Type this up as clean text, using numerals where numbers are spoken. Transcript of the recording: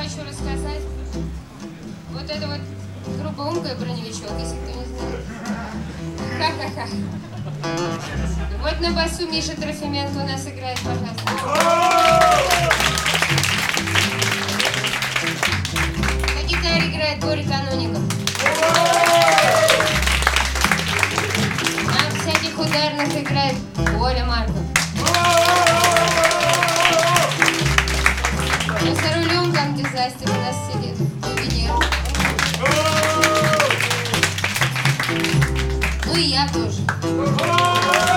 еще рассказать. Вот это вот группа «Умка» и «Броневичок», если кто не знает. Ха-ха-ха. Вот на басу Миша Трофименко у нас играет, пожалуйста. На гитаре играет Боря Каноников. На всяких ударных играет Оля Марков. А за рулем там дизастер у нас сидит. Венера. Ну и я тоже.